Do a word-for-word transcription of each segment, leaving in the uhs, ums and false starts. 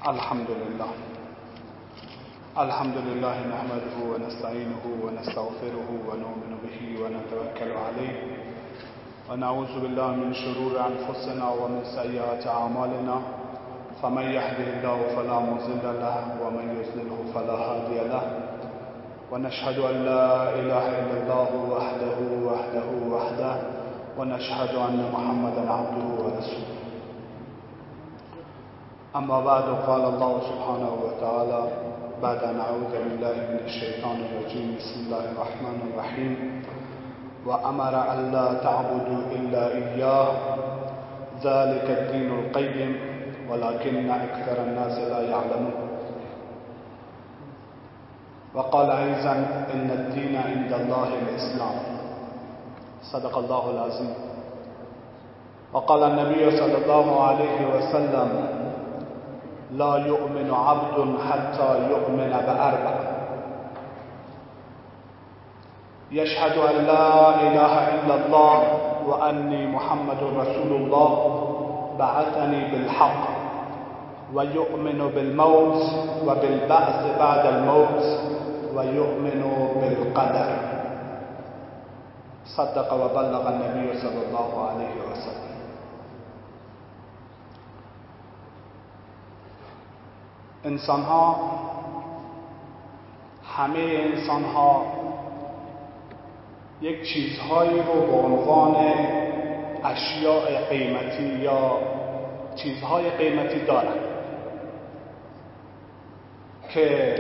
الحمد لله الحمد لله نحمده ونستعينه ونستغفره ونؤمن به ونتوكل عليه ونعوذ بالله من شرور أنفسنا ومن سيئات أعمالنا فمن يهده الله فلا مضل له ومن يضلله فلا هادي له ونشهد أن لا إله إلا الله وحده وحده وحده ونشهد أن محمدا عبده ورسوله. اما بعد قال الله سبحانه وتعالى بعد أن أعوذ بالله من الشيطان الرجيم بسم الله الرحمن الرحيم وأمر ألا تعبدوا إلا إياه ذلك الدين القيم ولكن أكثر الناس لا يعلمون. وقال أيضا إن الدين عند الله الإسلام. صدق الله العظيم. وقال النبي صلى الله عليه وسلم لا يؤمن عبد حتى يؤمن بأربع: يشهد أن لا إله إلا الله وأني محمد رسول الله بعثني بالحق ويؤمن بالموت وبالبعث بعد الموت ويؤمن بالقدر. صدق وبلغ النبي صلى الله عليه وسلم. انسان ها، همه انسان ها یک چیزهایی رو به عنوان اشیاء قیمتی یا چیزهای قیمتی دارن که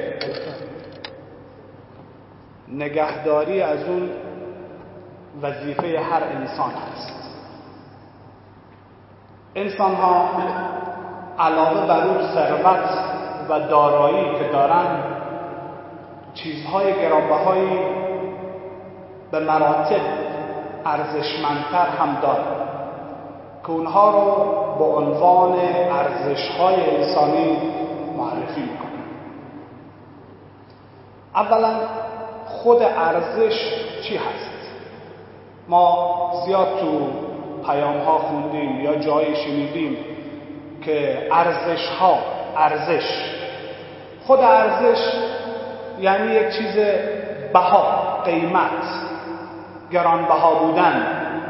نگهداری از اون وظیفه هر انسان هست. انسان ها علاوه بر اون ثروت و دارایی که دارن، چیزهای گرانبهایی به مراتب ارزشمندتر هم دارن که اونها رو به عنوان ارزش‌های انسانی معرفی میکنن. اولا خود ارزش چی هست؟ ما زیاد تو پیام ها خوندیم یا جایی شنیدیم که ارزش ها ارزش خود ارزش یعنی یک چیز بها، قیمت، گرانبها بودن.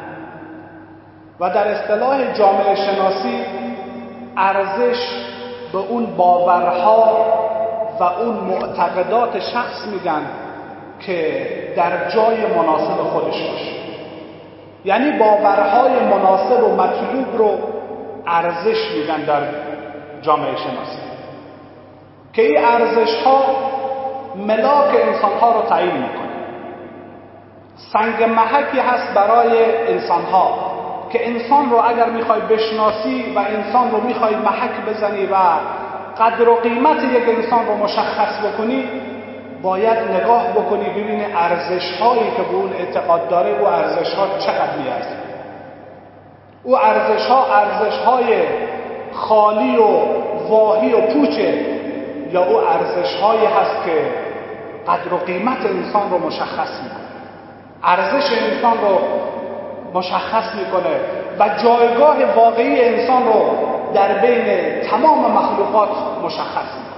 و در اصطلاح جامعه شناسی ارزش به اون باورها و اون معتقدات شخص میگن که در جای مناسب خودش باشه. یعنی باورهای مناسب و مطلوب رو ارزش میگن در جامعه شناسی، که این ارزش ها ملاک انسان ها رو تعیین میکنه. سنگ محکی هست برای انسان ها که انسان رو اگر میخوای بشناسی و انسان رو میخوای محک بزنی و قدر و قیمت یک انسان رو مشخص بکنی، باید نگاه بکنی ببینی ارزش هایی که به اون اعتقاد داره او ارزش ها چقدر میارزه. او ارزش ها ارزش های خالی و واهی و پوچه، یا او ارزش هایی هست که قدر و قیمت انسان رو مشخص میکنه، ارزش انسان رو مشخص میکنه و جایگاه واقعی انسان رو در بین تمام مخلوقات مشخص میکنه.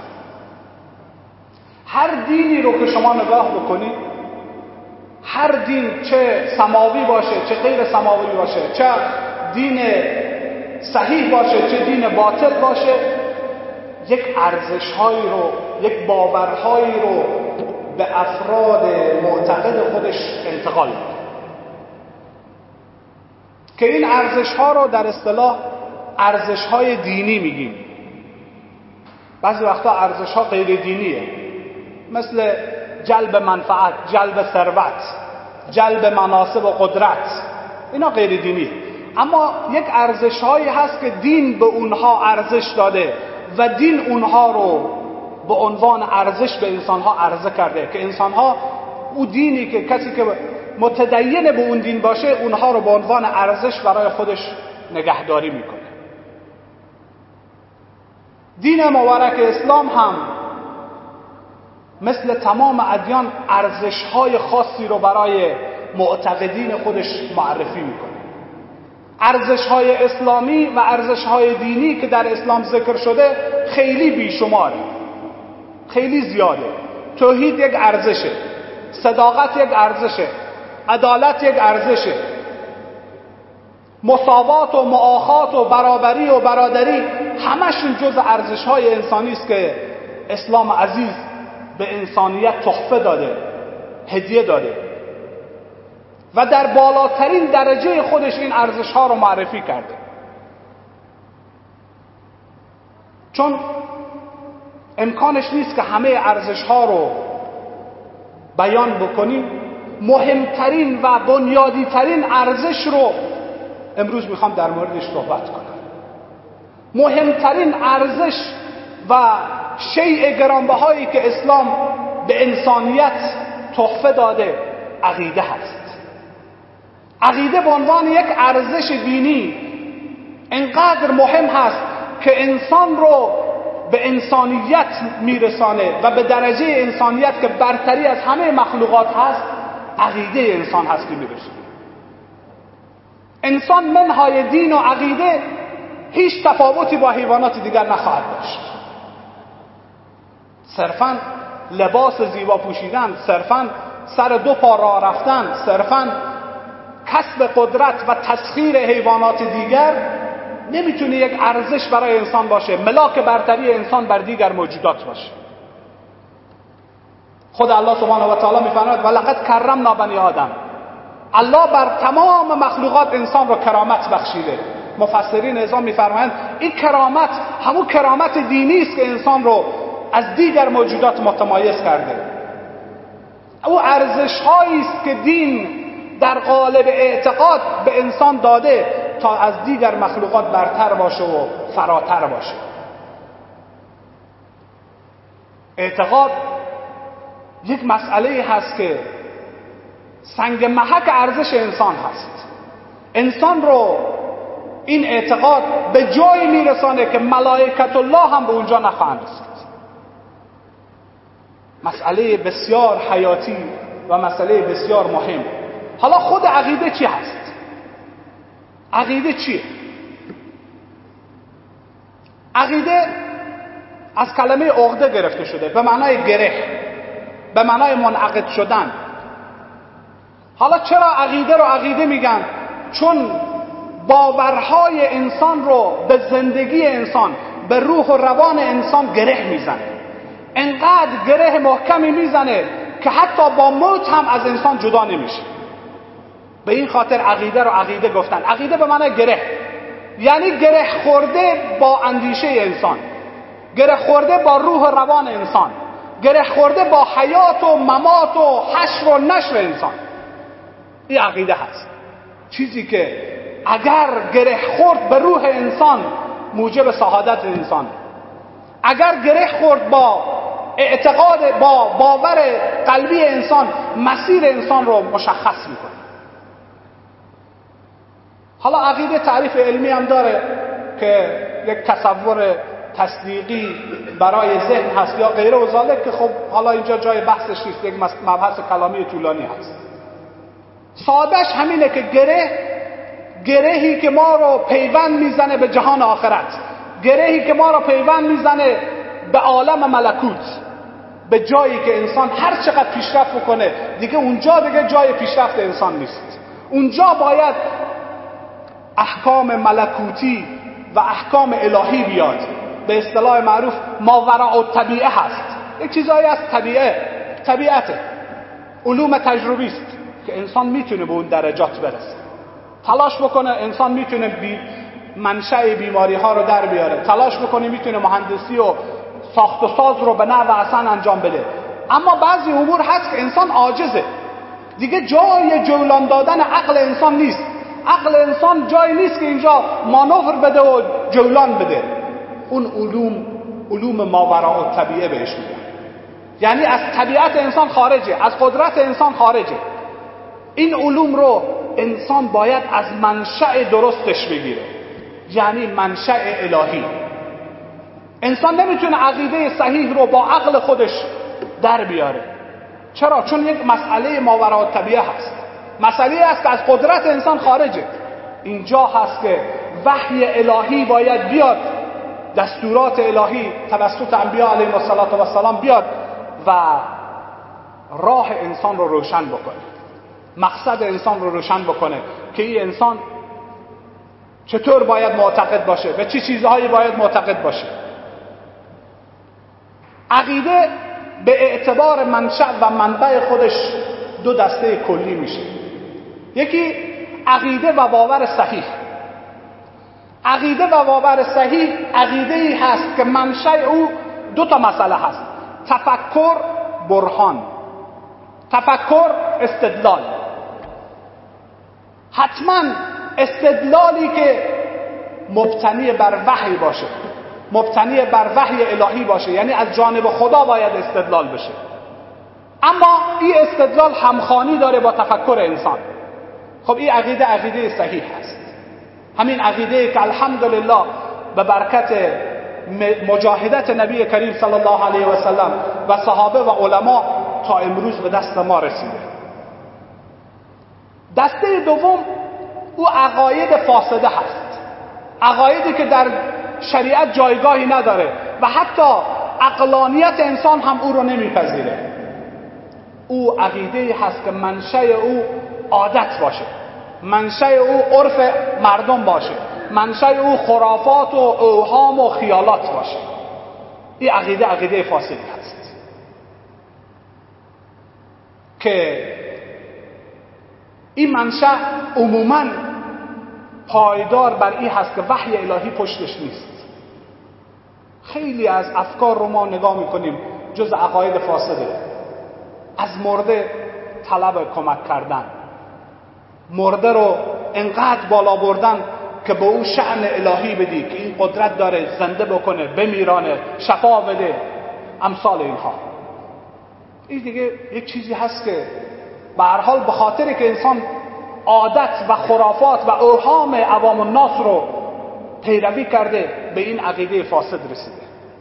هر دینی رو که شما نگاه بکنید، هر دین چه سماوی باشه چه غیر سماوی باشه، چه دین صحیح باشه چه دین باطل باشه، یک ارزش‌هایی رو، یک باورهایی رو به افراد معتقد خودش انتقال میده که این ارزش‌ها رو در اصطلاح ارزش‌های دینی میگیم. بعضی وقتا ارزش‌ها غیر دینیه، مثل جلب منفعت، جلب ثروت، جلب مناصب و قدرت. اینا غیر دینیه. اما یک ارزش‌هایی هست که دین به اونها ارزش داده و دین اونها رو به عنوان ارزش به انسان‌ها عرضه کرده که انسان‌ها او دینی که کسی که متدین به اون دین باشه اونها رو به عنوان ارزش برای خودش نگهداری میکنه. دین مبارک اسلام هم مثل تمام ادیان ارزش‌های خاصی رو برای معتقدین خودش معرفی میکنه. ارزش‌های اسلامی و ارزش‌های دینی که در اسلام ذکر شده خیلی بیشماره، خیلی زیاده. توحید یک ارزشه، صداقت یک ارزشه، عدالت یک ارزشه، مساوات و مؤاخات و برابری و برادری همشون جز ارزش‌های انسانی است که اسلام عزیز به انسانیت تحفه داده، هدیه داده و در بالاترین درجه خودش این ارزش‌ها رو معرفی کرده. چون امکانش نیست که همه ارزش‌ها رو بیان بکنیم، مهمترین و بنیادی‌ترین ارزش رو امروز میخوام در موردش صحبت کنم. مهمترین ارزش و شیء گرانبهایی که اسلام به انسانیت تحفه داده عقیده هست. عقیده به عنوان یک ارزش دینی انقدر مهم هست که انسان رو به انسانیت میرسانه و به درجه انسانیت که برتری از همه مخلوقات هست، عقیده انسان هست که میرسونه. انسان منهای دین و عقیده هیچ تفاوتی با حیوانات دیگر نخواهد داشت. صرفاً لباس زیبا پوشیدن، صرفاً سر دو پا راه رفتن، صرفاً کسب قدرت و تسخیر حیوانات دیگر نمیتونه یک ارزش برای انسان باشه، ملاک برتری انسان بر دیگر موجودات باشه. خود الله سبحانه و تعالی میفرماید ولقد کرمنا بنی آدم. الله بر تمام مخلوقات انسان رو کرامت بخشیده. مفسرین اعظام میفرمایند این کرامت همون کرامت دینی است که انسان رو از دیگر موجودات متمایز کرده. او ارزش‌هایی است که دین در قالب اعتقاد به انسان داده تا از دیگر مخلوقات برتر باشه و فراتر باشه. اعتقاد یک مسئله هست که سنگ محک ارزش انسان هست. انسان رو این اعتقاد به جایی میرسانه که ملائکت الله هم به اونجا نخواهند رسید. مسئله بسیار حیاتی و مسئله بسیار مهم. حالا خود عقیده چی هست؟ عقیده چیه؟ عقیده از کلمه عقده گرفته شده، به معنای گره، به معنای منعقد شدن. حالا چرا عقیده رو عقیده میگن؟ چون باورهای انسان رو به زندگی انسان، به روح و روان انسان گره میزنه. انقدر گره محکمی میزنه که حتی با موت هم از انسان جدا نمیشه. به این خاطر عقیده رو عقیده گفتن. عقیده به معنی گره، یعنی گره خورده با اندیشه انسان، گره خورده با روح و روان انسان، گره خورده با حیات و ممات و حشر و نشر انسان. این عقیده هست. چیزی که اگر گره خورد به روح انسان موجب سعادت انسان، اگر گره خورد با اعتقاد، با باور قلبی انسان، مسیر انسان رو مشخص میکنه. حالا عقیده تعریف علمی هم داره که یک تصور تصدیقی برای ذهن هست یا غیره و ذالک، که خب حالا اینجا جای بحثش نیست، یک مبحث کلامی طولانی هست. سادهش همینه که گره، گرهی که ما رو پیوند میزنه به جهان آخرت، گرهی که ما رو پیوند میزنه به عالم ملکوت، به جایی که انسان هر چقدر پیشرفت بکنه دیگه اونجا دیگه جای پیشرفت انسان نیست. اونجا باید احکام ملکوتی و احکام الهی بیاد. به اصطلاح معروف ماوراء الطبیعه هست. یک چیزایی از طبیعه، طبیعته، علوم تجربی است که انسان میتونه به اون درجات برسه. تلاش بکنه انسان میتونه بی منشأ بیماری ها رو در بیاره، تلاش بکنه میتونه مهندسی و ساخت و ساز رو به نحو احسن انجام بده. اما بعضی امور هست که انسان عاجزه، دیگه جای جولان دادن عقل انسان نیست. عقل انسان جای نیست که اینجا مانور بده و جولان بده. اون علوم، علوم ماوراء الطبیعه بهش میگن، یعنی از طبیعت انسان خارجه، از قدرت انسان خارجه. این علوم رو انسان باید از منشأ درستش بگیره، یعنی منشأ الهی. انسان نمیتونه عقیده صحیح رو با عقل خودش در بیاره. چرا؟ چون یک مسئله ماوراء الطبیعه هست، مسئله است که از قدرت انسان خارجه. اینجا هست که وحی الهی باید بیاد، دستورات الهی توسط انبیا علیهم السلام بیاد و راه انسان رو روشن بکنه، مقصد انسان رو روشن بکنه که این انسان چطور باید معتقد باشه، به چه چی چیزهایی باید معتقد باشه. عقیده به اعتبار منشأ و منبع خودش دو دسته کلی میشه. یکی عقیده و باور صحیح. عقیده و باور صحیح عقیده‌ای هست که منشأ او دو تا مسئله هست: تفکر، برهان. تفکر، استدلال. حتما استدلالی که مبتنی بر وحی باشه، مبتنی بر وحی الهی باشه، یعنی از جانب خدا باید استدلال بشه. اما این استدلال همخوانی داره با تفکر انسان. خب این عقیده عقیده صحیح هست. همین عقیده که الحمدلله به برکت مجاهدت نبی کریم صلی الله علیه و سلم و صحابه و علما تا امروز به دست ما رسیده. دسته دوم او عقاید فاسده هست، عقایدی که در شریعت جایگاهی نداره و حتی عقلانیت انسان هم او رو نمیپذیره. او عقیده هست که منشأ او عادت باشه، منشأ او عرف مردم باشه، منشأ او خرافات و اوهام و خیالات باشه. این عقیده عقیده فاسدی هست که این منشأ عموماً پایدار بر این هست که وحی الهی پشتش نیست. خیلی از افکار رو ما نگاه میکنیم جز عقاید فاسده. از مرده طلب کمک کردن، مرده رو انقدر بالا بردن که به او شأن الهی بدی که این قدرت داره زنده بکنه، بمیرانه، شفا بده، امثال اینها. این دیگه یک چیزی هست که به هر حال به خاطر که انسان عادت و خرافات و اوهام عوام الناس رو پیروی کرده به این عقیده فاسد رسیده.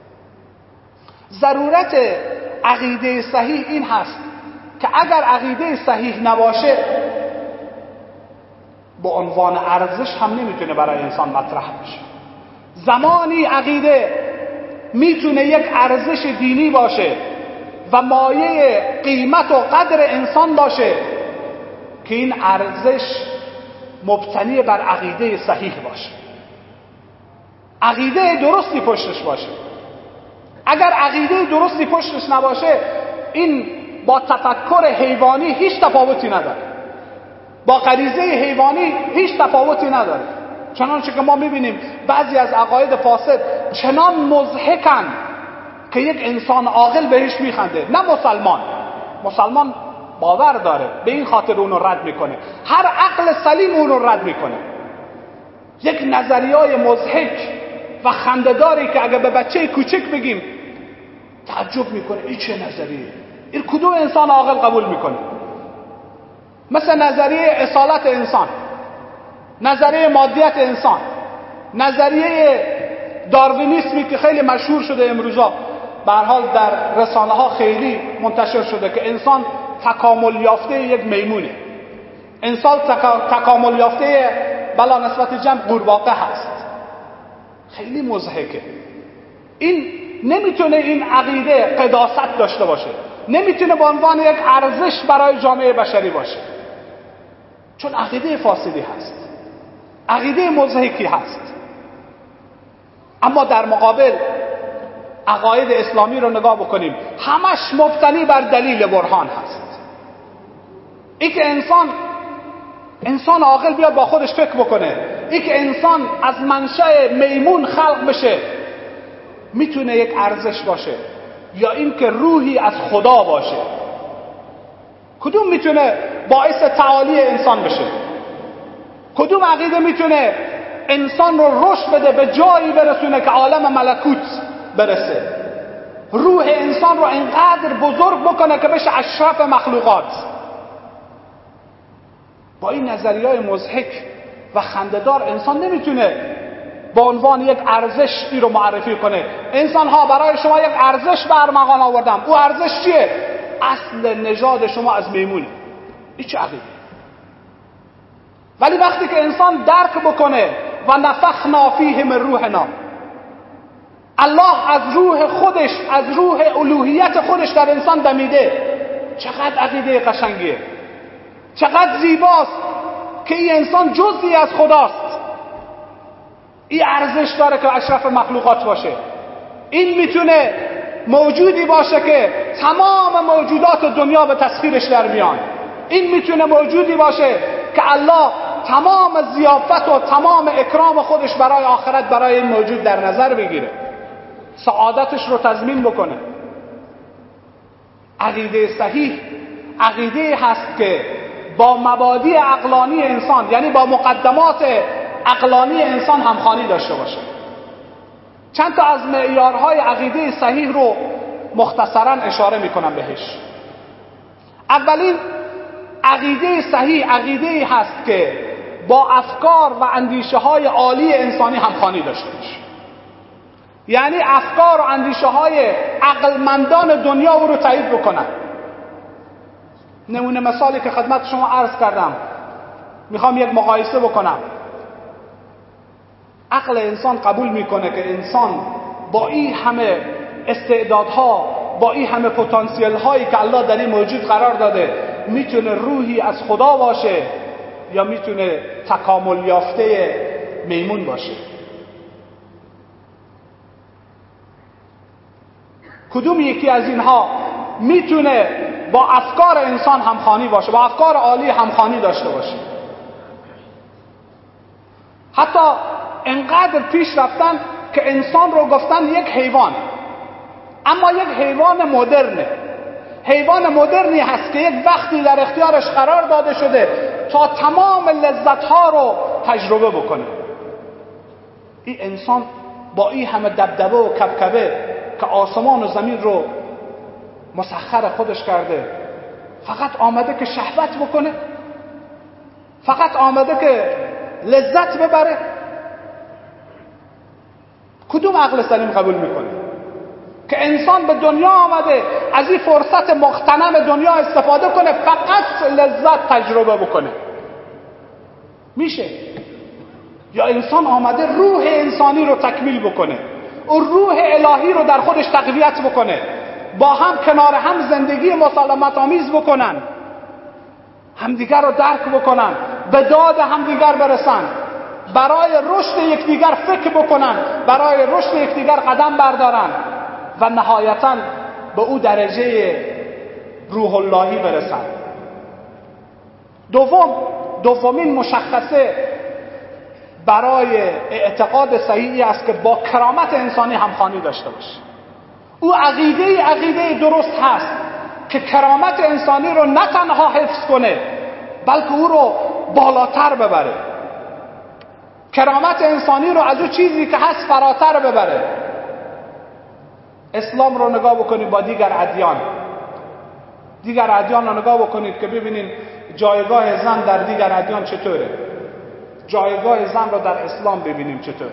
ضرورت عقیده صحیح این هست که اگر عقیده صحیح نباشه به عنوان ارزش هم نمیتونه برای انسان مطرح بشه. زمانی عقیده میتونه یک ارزش دینی باشه و مایه قیمت و قدر انسان باشه که این ارزش مبتنی بر عقیده صحیح باشه، عقیده درستی پشتش باشه. اگر عقیده درستی پشتش نباشه این با تفکر حیوانی هیچ تفاوتی نداره، با غریزه حیوانی هیچ تفاوتی نداره. چنانچه که ما میبینیم بعضی از عقاید فاسد چنان مضحکن که یک انسان عاقل بهش میخنده، نه مسلمان. مسلمان باور داره، به این خاطر اونو رد میکنه، هر عقل سلیم اونو رد میکنه. یک نظریای مضحک و خنده‌داری که اگه به بچه کوچک بگیم تعجب میکنه این چه نظریه، این کدوم انسان عاقل قبول میکنه؟ مثل نظریه اصالت انسان، نظریه مادیت انسان، نظریه داروینیسمی که خیلی مشهور شده امروزا، به هر حال در رسانه ها خیلی منتشر شده که انسان تکامل یافته یک میمونه، انسان تکا... تکامل یافته بلا نسبت جمع قورباغه هست. خیلی مضحکه. این نمیتونه این عقیده قداست داشته باشه، نمیتونه به عنوان یک ارزش برای جامعه بشری باشه، چون عقیده فاسدی هست، عقیده مضحکی هست. اما در مقابل عقاید اسلامی رو نگاه بکنیم، همش مبتنی بر دلیل برهان هست. این که انسان انسان عاقل بیاد با خودش فکر بکنه، این که انسان از منشأ میمون خلق بشه میتونه یک ارزش باشه، یا این که روحی از خدا باشه. کدوم میتونه باعث تعالی انسان بشه؟ کدوم عقیده میتونه انسان رو رشد بده، به جایی برسونه که عالم ملکوت برسه، روح انسان رو انقدر بزرگ بکنه که بشه اشرف مخلوقات؟ با این نظریه‌های مضحک و خنده‌دار انسان نمیتونه به عنوان یک ارزش ای رو معرفی کنه. انسان ها برای شما یک ارزش به ارمغان آوردم، او ارزش چیه؟ اصل نژاد شما از میمونه. این چه عقیده؟ ولی وقتی که انسان درک بکنه و نفخنا فیه من روحنا، الله از روح خودش، از روح الوهیت خودش در انسان دمیده، چقدر عقیده قشنگیه، چقدر زیباست که این انسان جزئی از خداست. این ارزش داره که اشرف مخلوقات باشه. این میتونه موجودی باشه که تمام موجودات دنیا به تسخیرش در بیان. این میتونه موجودی باشه که الله تمام ضیافت و تمام اکرام خودش برای آخرت برای این موجود در نظر بگیره، سعادتش رو تضمین بکنه. عقیده صحیح عقیده هست که با مبادی عقلانی انسان، یعنی با مقدمات عقلانی انسان همخوانی داشته باشه. چند تا از معیارهای عقیده صحیح رو مختصراً اشاره میکنم بهش. اولین عقیده صحیح عقیده هست که با افکار و اندیشه های عالی انسانی همخوانی داشته باشه، یعنی افکار و اندیشه های عقلمندان دنیا او رو تایید بکنن. نمونه مثالی که خدمت شما عرض کردم، میخوام یک مقایسه بکنم. عقل انسان قبول میکنه که انسان با این همه استعدادها، با این همه پتانسیل هایی که الله در این موجود قرار داده، میتونه روحی از خدا باشه یا میتونه تکامل یافته میمون باشه. کدوم یکی از اینها میتونه با افکار انسان همخوانی باشه، با افکار عالی همخوانی داشته باشه؟ حتی انقدر پیش رفتن که انسان رو گفتن یک حیوان، اما یک حیوان مدرنه. حیوان مدرنی هست که یک وقتی در اختیارش قرار داده شده تا تمام لذت‌ها رو تجربه بکنه. این انسان با این همه دبدبه و کبکبه که آسمان و زمین رو مسخر خودش کرده، فقط آمده که شهوت بکنه، فقط آمده که لذت ببره. کدوم عقل سلیم قبول میکنه که انسان به دنیا آمده از این فرصت مغتنم دنیا استفاده کنه فقط لذت تجربه بکنه؟ میشه؟ یا انسان آمده روح انسانی رو تکمیل بکنه، او روح الهی رو در خودش تقویت بکنه، با هم کنار هم زندگی مسالمت آمیز بکنن، همدیگر رو درک بکنن، به داد همدیگر برسن، برای رشد یکدیگر فکر بکنن، برای رشد یکدیگر قدم بردارن و نهایتاً به او درجه روح اللهی برسن. دوم دومین مشخصه برای اعتقاد صحیحی است که با کرامت انسانی همخوانی داشته باشه. او عقیده عقیده درست هست که کرامت انسانی رو نه تنها حفظ کنه بلکه او رو بالاتر ببره، کرامت انسانی رو از او چیزی که هست فراتر ببره. اسلام رو نگاه بکنید با دیگر ادیان، دیگر ادیان رو نگاه بکنید که ببینید جایگاه زن در دیگر ادیان چطوره، جایگاه زن رو در اسلام ببینیم چطوره.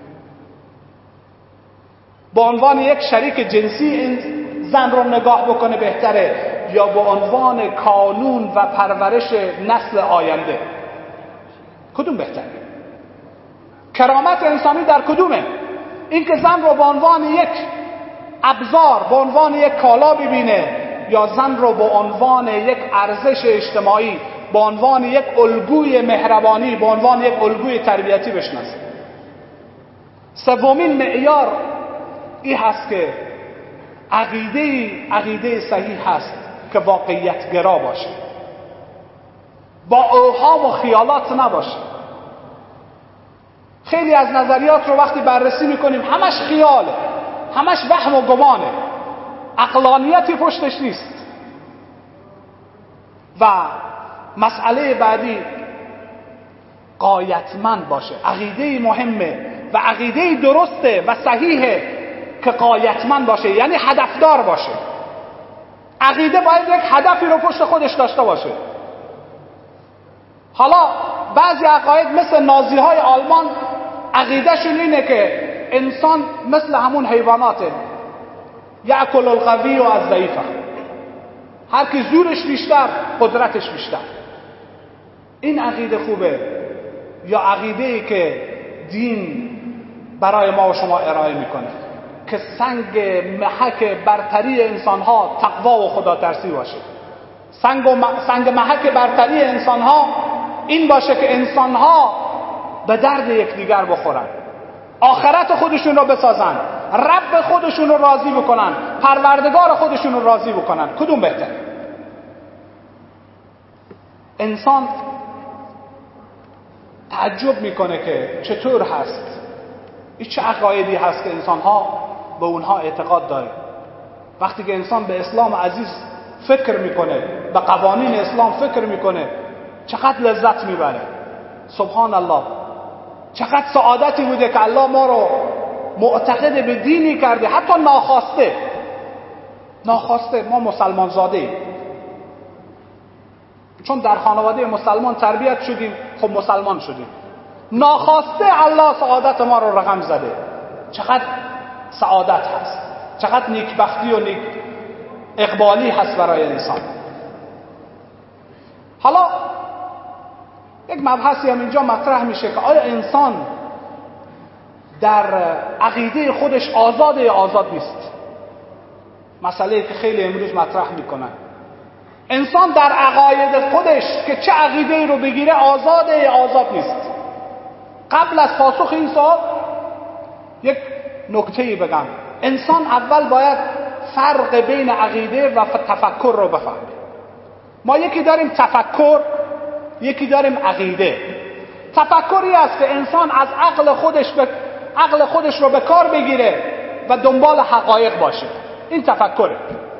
با عنوان یک شریک جنسی این زن رو نگاه بکنه بهتره یا با عنوان کانون و پرورش نسل آینده؟ کدوم بهتره؟ کرامت انسانی در کدومه؟ این که زن رو با عنوان یک ابزار، با عنوان یک کالا ببینه، یا زن رو با عنوان یک ارزش اجتماعی، با عنوان یک الگوی مهربانی، با عنوان یک الگوی تربیتی بشناسه؟ سومین معیار این هست که عقیده عقیده صحیح هست که واقعیت گرا باشه، با اوهام و خیالات نباشه. خیلی از نظریات رو وقتی بررسی میکنیم همش خیاله، همش وهم و گمانه، عقلانیتی پشتش نیست. و مسئله بعدی غایتمند باشه. عقیده مهمه و عقیده درسته و صحیحه که غایتمند باشه، یعنی هدفدار باشه. عقیده باید یک هدفی رو پشت خودش داشته باشه. حالا بعضی عقاید مثل نازی های آلمان عقیدهشون اینه که انسان مثل همون حیواناته، یأکل القوی و از ضعیفه، هر کی زورش بیشتر قدرتش بیشتر. این عقیده خوبه، یا عقیده‌ای که دین برای ما و شما ارائه میکنه که سنگ محک برتری انسانها تقوا و خدا ترسی باشه. سنگ, و م... سنگ محک برتری انسانها این باشه که انسانها به درد یکدیگر بخورن، آخرت خودشون رو بسازن، رب خودشون رو راضی بکنن، پروردگار خودشون رو راضی بکنن. کدوم بهتر؟ انسان تعجب میکنه که چطور هست، این چه عقایدی هست که انسانها به اونها اعتقاد داره. وقتی که انسان به اسلام عزیز فکر میکنه، به قوانین اسلام فکر میکنه، چقدر لذت میبره. سبحان الله، چقدر سعادتی بوده که الله ما رو معتقد به دینی کرده، حتی ناخواسته. ناخواسته ما مسلمان زاده ایم، چون در خانواده مسلمان تربیت شدیم، خب مسلمان شدیم. ناخواسته الله سعادت ما رو رقم زده. چقدر سعادت هست، چقدر نیکبختی و نیک اقبالی هست برای انسان. حالا یک مبحثی هم اینجا مطرح میشه که آیا انسان در عقیده خودش آزاده یا آزاد نیست؟ مسئله که خیلی امروز مطرح میکنن. انسان در عقاید خودش که چه عقیده رو بگیره آزاده یا آزاد نیست؟ قبل از پاسخ این سوال یک نکته‌ای بگم. انسان اول باید فرق بین عقیده و تفکر رو بفهمه. ما یکی داریم تفکر، یکی داریم عقیده. تفکری است که انسان از عقل خودش به عقل خودش رو به کار بگیره و دنبال حقایق باشه. این تفکره.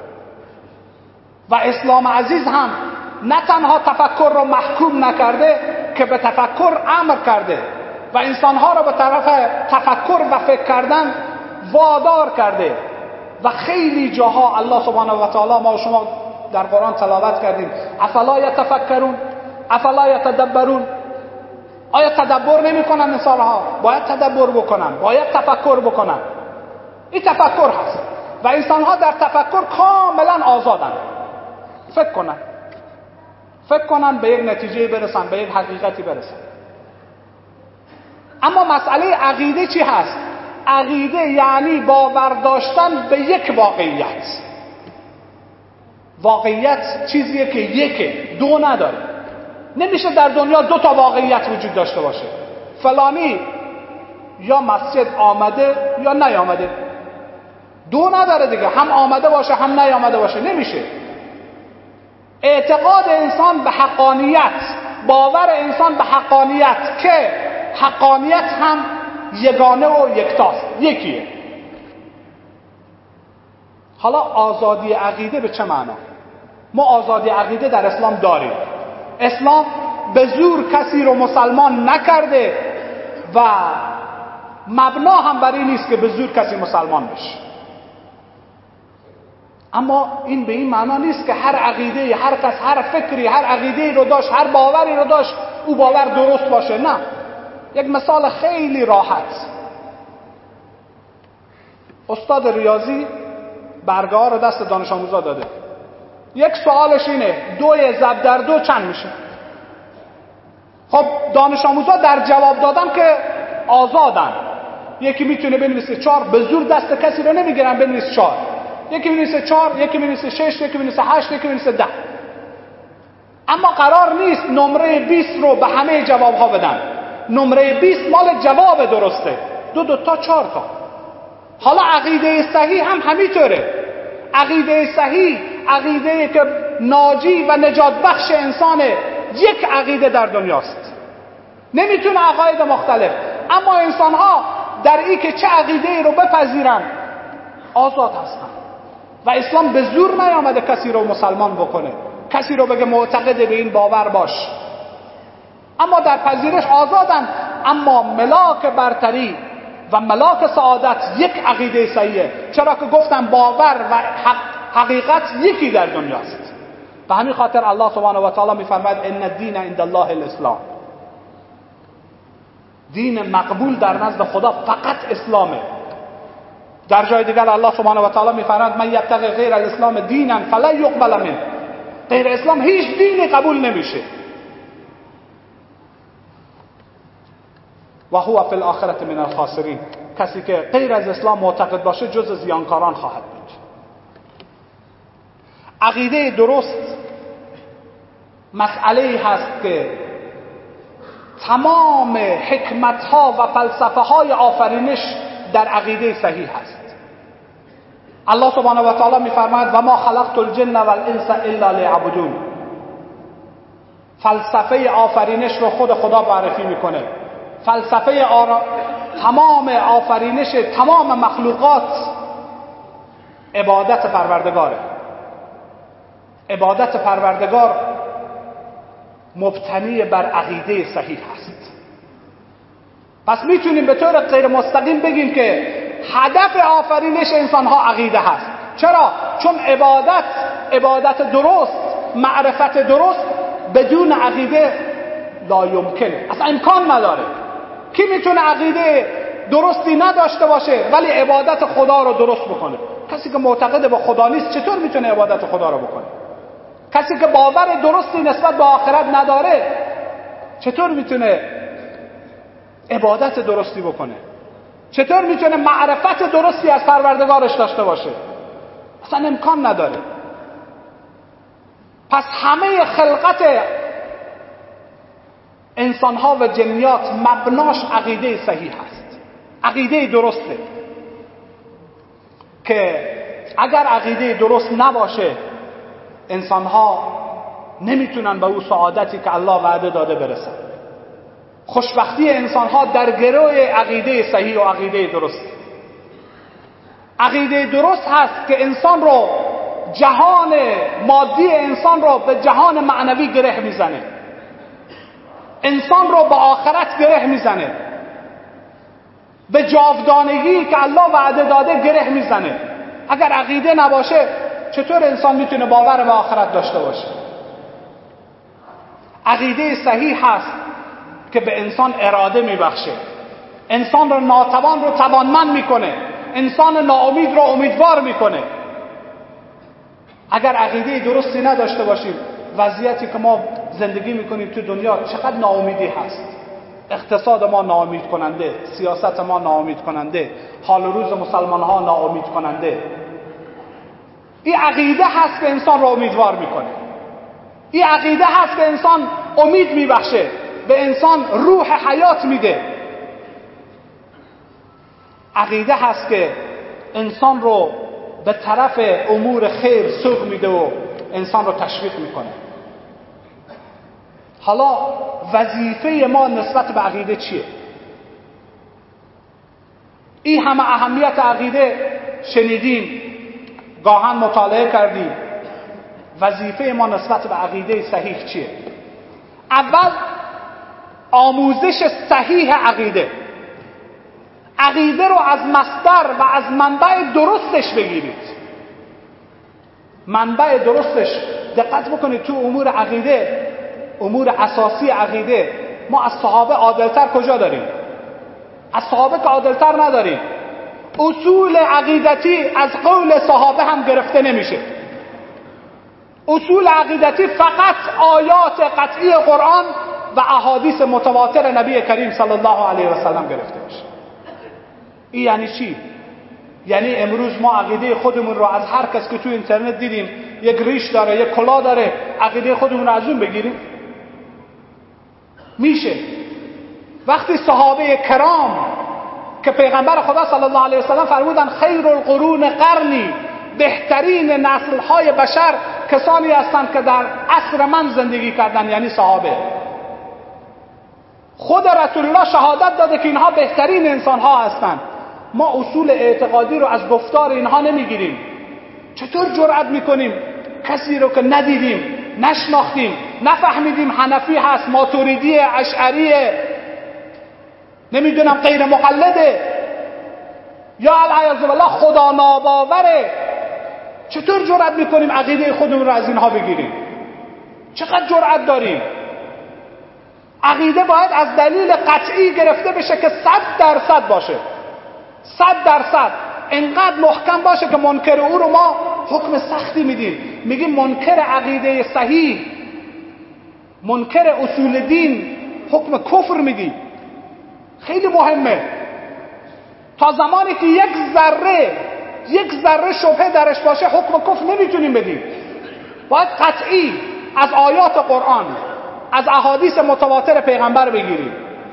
و اسلام عزیز هم نه تنها تفکر رو محکوم نکرده که به تفکر امر کرده و انسانها رو به طرف تفکر و فکر کردن وادار کرده. و خیلی جاها الله سبحانه و تعالی ما و شما در قرآن تلاوت کردیم افلا یتفکرون افلا یتدبرون. آیا تدبر نمی کنن انسانها؟ باید تدبر بکنن، باید تفکر بکنن. این تفکر هست و انسانها در تفکر کاملا آزادن. فکر کنن فکر کنن به یک نتیجه برسن، به یک حقیقتی برسن. اما مسئله عقیده چی هست؟ عقیده یعنی باور داشتن به یک واقعیت. واقعیت چیزیه که یکه، دو نداره. نمیشه در دنیا دو تا واقعیت وجود داشته باشه. فلانی یا مسجد آمده یا نیامده، دو نداره دیگه، هم آمده باشه هم نیامده باشه. نمیشه. اعتقاد انسان به حقانیت، باور انسان به حقانیت که حقانیت هم یگانه و یکتاست، یکیه. حالا آزادی عقیده به چه معنا؟ ما آزادی عقیده در اسلام داریم. اسلام به زور کسی رو مسلمان نکرده و مبنا هم برای نیست که به زور کسی مسلمان بشه. اما این به این معنا نیست که هر عقیده، هر کس هر فکری، هر عقیده رو داشت، هر باوری رو داشت او باور درست باشه. نه. یک مثال خیلی راحت. استاد ریاضی برگه ها رو دست دانش آموزا داده. یک سوالش اینه دوی ضرب در دو چند میشه؟ خب دانش آموزا در جواب دادن که آزادن. یکی میتونه بنویسه چهار، به زور دست کسی رو نمیگیرن بنویسه چهار. یکی بنویسه چهار، یکی بنویسه شش، یکی بنویسه هشت، یکی بنویسه ده. اما قرار نیست نمره بیست رو به همه جواب ها بدن. نمره بیست مال جواب درسته. دو دو تا چهار تا. حالا عقیده صحیح هم همینطوره. عقیده صحیح عقیده که ناجی و نجات بخش انسانه. یک عقیده در دنیاست. نمیتونه عقاید مختلف. اما انسان ها در این که چه عقیده رو بپذیرن آزاد هستن. و اسلام به زور نیامده کسی رو مسلمان بکنه، کسی رو بگه معتقد به این باور باش. اما در پذیرش آزادن. اما ملاک برتری و ملاک سعادت یک عقیده صحیحه. چرا که گفتم باور و حق حقیقت یکی در دنیاست. به همین خاطر الله سبحانه و تعالی میفرماید ان الدین عند الله الاسلام. دین مقبول در نزد خدا فقط اسلامه. در جای دیگر الله سبحانه و تعالی میفرماید من یبتغی غیر الاسلام دینا فلن یقبل منه. غیر اسلام هیچ دینی قبول نمیشه. و هو فی الاخره من الخاسرین. کسی که غیر از اسلام معتقد باشه جز زیانکاران خواهد بود. عقیده درست مسئله هست که تمام حکمت ها و فلسفه های آفرینش در عقیده صحیح هست. الله سبحانه و تعالی میفرماید و ما خلقت الجن والانس الا لیعبدون. فلسفه آفرینش رو خود خدا معرفی میکنه. فلسفه آرا... تمام آفرینش تمام مخلوقات عبادت پروردگاره. عبادت پروردگار مبتنی بر عقیده صحیح هست. پس میتونیم به طور غیر مستقیم بگیم که هدف آفرینش انسانها عقیده هست. چرا؟ چون عبادت عبادت درست، معرفت درست بدون عقیده لا یمکنه، اصلا امکان نداره. کی میتونه عقیده درستی نداشته باشه ولی عبادت خدا رو درست بکنه؟ کسی که معتقد به خدا نیست چطور میتونه عبادت خدا رو بکنه؟ کسی که باور درستی نسبت به آخرت نداره چطور میتونه عبادت درستی بکنه؟ چطور میتونه معرفت درستی از پروردگارش داشته باشه؟ اصلا امکان نداره. پس همه خلقت انسانها و جنیات مبناش عقیده صحیح هست، عقیده درسته که اگر عقیده درست نباشه انسانها نمیتونن به اون سعادتی که الله وعده داده برسن. خوشبختی انسانها در گروه عقیده صحیح و عقیده درست. عقیده درست هست که انسان رو، جهان مادی انسان رو به جهان معنوی گره میزنه، انسان رو به آخرت گره میزنه، به جاودانگی که الله وعده داده گره میزنه. اگر عقیده نباشه چطور انسان میتونه باور به آخرت داشته باشه؟ عقیده صحیح هست که به انسان اراده میبخشه، انسان رو ناتوان رو توانمند میکنه، انسان ناامید رو امیدوار میکنه. اگر عقیده درستی نداشته باشیم وضعیتی که ما زندگی میکنیم تو دنیا چقدر ناامیدی هست. اقتصاد ما ناامید کننده، سیاست ما ناامید کننده، حال و روز مسلمان ها ناامید کننده. این عقیده هست که انسان رو امیدوار میکنه. این عقیده هست که انسان امید میبخشه، به انسان روح حیات میده. عقیده هست که انسان رو به طرف امور خیر سوق میده و انسان رو تشویق میکنه. حالا وظیفه ما نسبت به عقیده چیه؟ این همه اهمیت عقیده شنیدیم، گاهن مطالعه کردیم. وظیفه ما نسبت به عقیده صحیح چیه؟ اول آموزش صحیح عقیده. عقیده رو از مصدر و از منبع درستش بگیرید. منبع درستش دقت بکنید. تو امور عقیده، امور اساسی عقیده، ما از صحابه عادلتر کجا داریم؟ از صحابه که عادلتر نداریم. اصول عقیدتی از قول صحابه هم گرفته نمیشه. اصول عقیدتی فقط آیات قطعی قرآن و احادیث متواتر نبی کریم صلی الله علیه و سلم گرفته میشه. این یعنی چی؟ یعنی امروز ما عقیده خودمون رو از هر کس که تو اینترنت دیدیم یک ریش داره، یک کلاه داره، عقیده خودمون رو از اون بگیریم؟ میشه. وقتی صحابه کرام که پیغمبر خدا صلی الله علیه و سلم فرمودن خیر القرون قرنی، بهترین نسل‌های بشر کسانی هستند که در عصر من زندگی کردن، یعنی صحابه. خود رسول الله شهادت داده که اینها بهترین انسان‌ها هستند. ما اصول اعتقادی رو از گفتار اینها نمیگیریم. چطور جرأت میکنیم کسی رو که ندیدیم، نشناختیم، نفهمیدیم حنفی هست، ماتوریدی، اشعریه، نمیدونم غیر مقلده، یا العیاذ بالله خدا ناباوره، چطور جرأت میکنیم عقیده خودمون رو از اینها بگیریم؟ چقدر جرأت داریم؟ عقیده باید از دلیل قطعی گرفته بشه که صد درصد باشه، صد درصد انقدر محکم باشه که منکر او رو ما حکم سختی میدیم. میگیم منکر عقیده صحیح، منکر اصول دین حکم کفر میدیم. خیلی مهمه. تا زمانی که یک ذره یک ذره شبهه درش باشه حکم کفر نمیتونیم بدیم. باید قطعی از آیات قرآن، از احادیث متواتر پیغمبر بگیریم.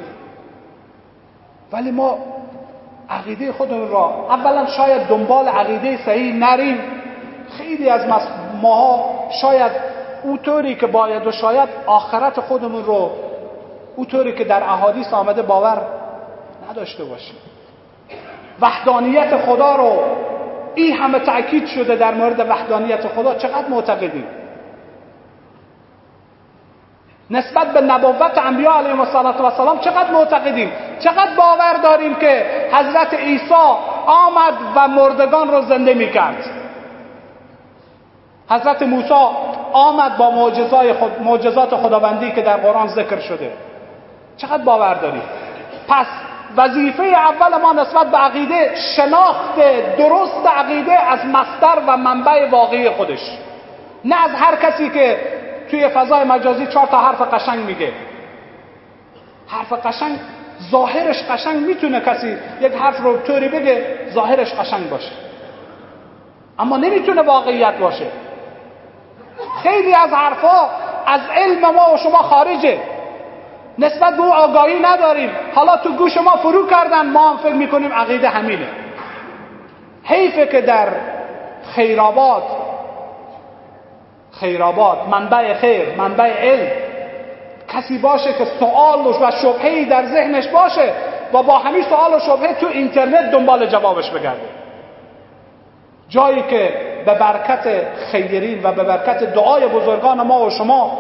ولی ما عقیده خودمون را اولا شاید دنبال عقیده صحیح نریم. خیلی از ماها شاید اونطوری که باید و شاید آخرت خودمون رو اونطوری که در احادیث آمده باور نداشته باشیم. وحدانیت خدا رو این همه تأکید شده در مورد وحدانیت خدا، چقدر معتقدیم؟ نسبت به نبوت انبیاء علیهم السلام چقدر معتقدیم؟ چقدر باور داریم که حضرت عیسی آمد و مردگان رو زنده میکرد؟ حضرت موسی آمد با معجزات خود معجزات خداوندی که در قرآن ذکر شده. چقدر باور داریم؟ پس وظیفه اول ما نسبت به عقیده شناخت درست عقیده از مصدر و منبع واقعی خودش، نه از هر کسی که توی فضای مجازی چهار تا حرف قشنگ میگه. حرف قشنگ ظاهرش قشنگ میتونه کسی یک حرف رو طوری بگه ظاهرش قشنگ باشه، اما نمیتونه واقعیت باشه. خیلی از حرفا از علم ما و شما خارجه، نسبت به او آگاهی نداریم. حالا تو گوش ما فرو کردن، ما هم فکر میکنیم عقیده همینه. حیفه که در خیرآباد خیرآباد منبع خیر، منبع علم کسی باشه که سوال و شبهه‌ای در ذهنش باشه و با همین سوال و شبهه تو اینترنت دنبال جوابش بگرده. جایی که به برکت خیرین و به برکت دعای بزرگان ما و شما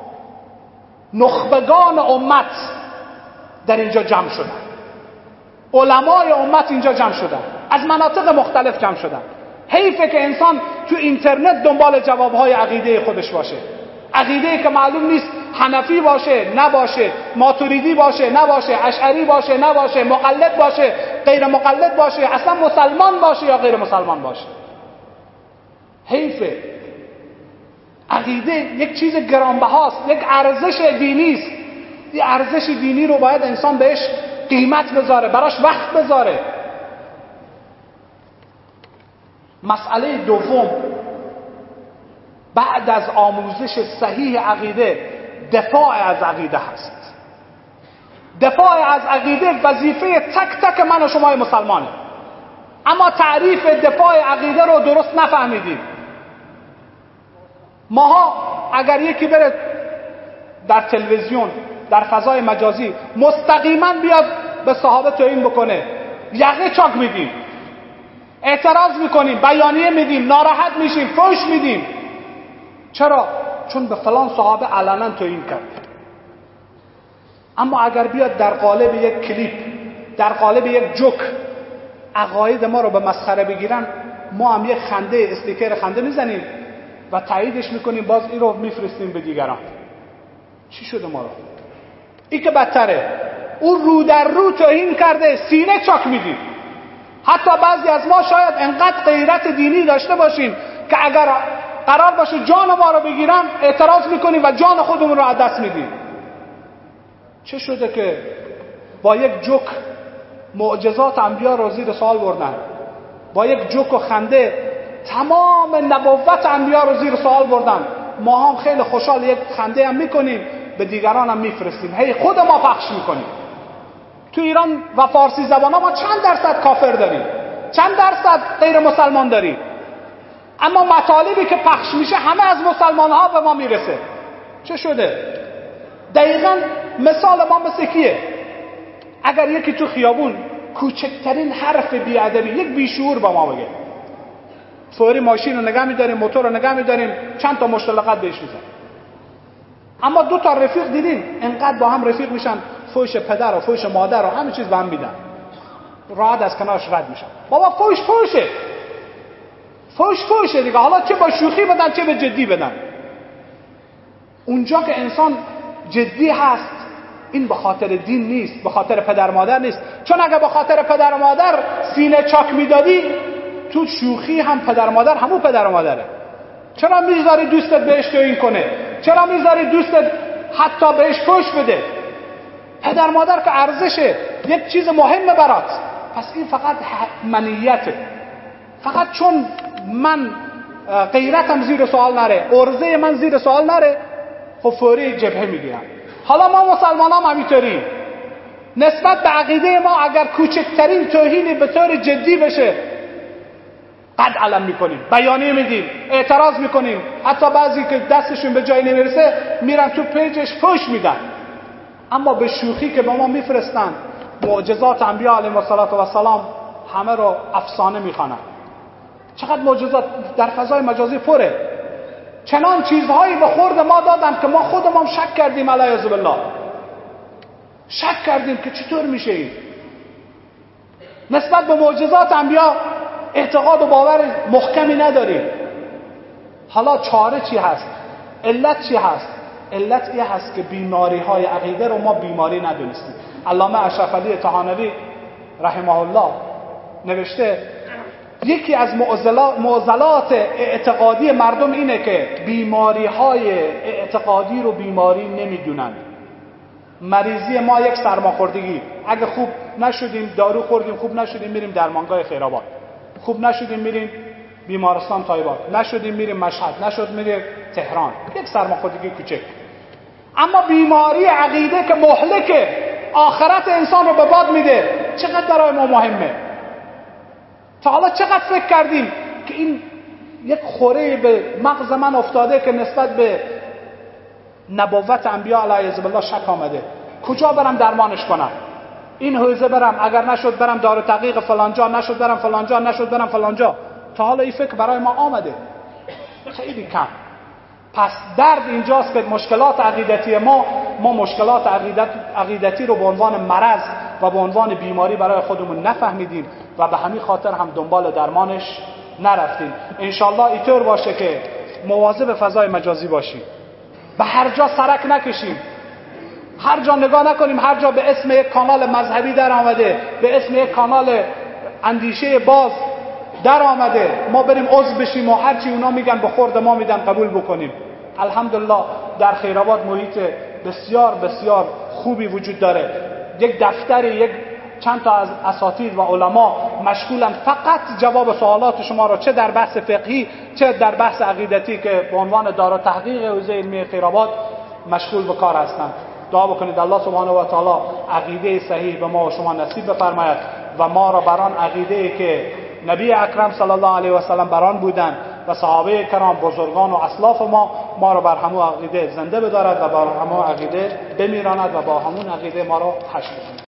نخبگان امت در اینجا جمع شدن، علمای امت اینجا جمع شدن، از مناطق مختلف جمع شدن. حیفه که انسان تو اینترنت دنبال جوابهای عقیده خودش باشه. عقیده‌ای که معلوم نیست حنفی باشه نباشه، ماتوریدی باشه نباشه، اشعری باشه نباشه، مقلد باشه غیر مقلد باشه، اصلا مسلمان باشه یا غیر مسلمان باشه. حیفه. عقیده یک چیز گرانبهاست، یک ارزش دینی است. این ارزش دینی رو باید انسان بهش قیمت بذاره، براش وقت بذاره. مسئله دوم بعد از آموزش صحیح عقیده دفاع از عقیده هست. دفاع از عقیده وظیفه تک تک من و شما مسلمانه، اما تعریف دفاع عقیده رو درست نفهمیدیم. ماها اگر یکی بره در تلویزیون در فضای مجازی مستقیما بیاد به صحابه توهین بکنه، یقه چاک میدیم، اعتراض میکنیم، بیانیه میدیم، ناراحت میشیم، فحش میدیم. چرا؟ چون به فلان صحابه علنا توهین کرد. اما اگر بیاد در قالب یک کلیپ، در قالب یک جوک عقاید ما رو به مسخره بگیرن، ما هم یک خنده، استیکر خنده میزنیم و تاییدش میکنیم، باز این رو میفرستیم به دیگران. چی شده ما رو؟ این که بدتره، اون رو در رو توهین کرده، سینه چاک میدیم. حتی بعضی از ما شاید انقدر غیرت دینی داشته باشیم که اگر قرار باشه جان ما رو بگیرن اعتراض میکنیم و جان خودمون رو از دست میدیم. چه شده که با یک جوک معجزات انبیا رو زیر سوال بردن، با یک جوک و خنده تمام نبوت انبیا رو زیر سوال بردن. ما هم خیلی خوشحال یک خنده هم میکنیم، به دیگران هم میفرستیم، هی خود ما پخش میکنیم. تو ایران و فارسی زبان ها ما چند درصد کافر داریم، چند درصد غیر مسلمان داریم، اما مطالبی که پخش میشه همه از مسلمان ها به ما میرسه. چه شده؟ دقیقاً مثال ما مثل کیه؟ اگر یکی تو خیابون کوچکترین حرف بیادبی، یک بیشعور با ما بگه، فوری ماشین رو نگه میداریم، موتور رو نگه میداریم، چند تا مشتلقات بهش میزنیم. اما دو تا رفیق دیدین انقدر با هم رفیق میشن، فوش پدر و فوش مادر و همه چیز به هم میدن، راحت از کنارش رد میشن. بابا فوش فوشه، فوش فوشه دیگه، حالا چه با شوخی بدن چه به جدی بدن. اونجا که انسان جدی هست، این به خاطر دین نیست، به خاطر پدر مادر نیست. چون اگه به خاطر پدر مادر سینه چاک میدادی، تو شوخی هم پدر مادر همون پدر مادره. چرا میذاری دوستت بهش توهین کنه؟ چرا میذاری دوستت حتی بهش فحش بده؟ پدر مادر که ارزشه، یک چیز مهمه برات، پس این فقط منیته. فقط چون من غیرتم زیر سوال نره، عرضه من زیر سوال نره، خب فوری جبهه میگیرم. حالا ما مسلمان هم همینطوریم. نسبت به عقیده ما اگر کوچکترین توهینی به طور جدی بشه قد علم میکنیم، بیانیه میدیم، اعتراض میکنیم. حتی بعضی که دستشون به جای نمیرسه میرن تو پیجش فوش میدن. اما به شوخی که به ما میفرستن معجزات انبیاء علیهم السلام همه رو افسانه میخوانن. چقدر معجزات در فضای مجازی پره. چنان چیزهایی به خورد ما دادن که ما خودمون شک کردیم، علیاذ بالله شک کردیم که چطور میشه این. نسبت به معجزات انبیاء اعتقاد و باور محکمی نداریم. حالا چاره چی هست؟ علت چی هست؟ علت این هست که بیماری های عقیده رو ما بیماری ندونستیم. علامه اشرف علی طحانوی رحمه الله نوشته یکی از معضلات اعتقادی مردم اینه که بیماری های اعتقادی رو بیماری نمیدونن. مریضی ما یک سرماخوردگی، اگه خوب نشدیم دارو خوردیم، خوب نشدیم میریم درمانگاه خیرآباد، خوب نشدیم میریم بیمارستان تایبات، نشدیم میریم مشهد، نشد میریم تهران، یک سرماخوردگی کوچک. اما بیماری عقیده که مهلکه، آخرت انسان رو به باد میده، چقدر برای ما مهمه. تا حالا چقدر فکر کردیم که این یک خوره به مغز من افتاده که نسبت به نبوت انبیاء علیهم الله شک آمده. کجا برم درمانش کنم؟ این حوزه برم، اگر نشد برم دارو تحقیق فلانجا، نشد برم فلانجا، نشد برم فلانجا. تا حالا این فکر برای ما آمده؟ خیلی کم. پس درد اینجاست که مشکلات عقیدتی ما ما مشکلات عقیدت عقیدتی رو به عنوان مرض و به عنوان بیماری برای خودمون نفهمیدیم و به همین خاطر هم دنبال درمانش نرفتیم. انشالله اینطور باشه که مواظب فضای مجازی باشیم، به هر جا سرک نکشیم، هر جا نگاه نکنیم هر جا به اسم یک کانال مذهبی در آمده، به اسم یک کانال اندیشه باز در آمده ما بریم عضو بشیم و هرچی اونا میگن به خورد ما میدن قبول بکنیم. الحمدلله در خیرآباد محیط بسیار بسیار خوبی وجود داره. یک دفتری، یک چند تا از اساتید و علما مشغولن فقط جواب سوالات شما را چه در بحث فقهی چه در بحث عقیدتی که به عنوان دار تحقیق حوزه علمی خیرآباد مشغول به کار هستند. دعا بکنید الله سبحانه و تعالی عقیده صحیح به ما و شما نصیب بفرماید و ما را بران عقیده که نبی اکرم صلی الله علیه و سلم بران بودند و صحابه کرام بزرگان و اسلاف ما ما را بر همون عقیده زنده بدارد و بر همون عقیده بمیراند و با همون عقیده ما را حشر کند.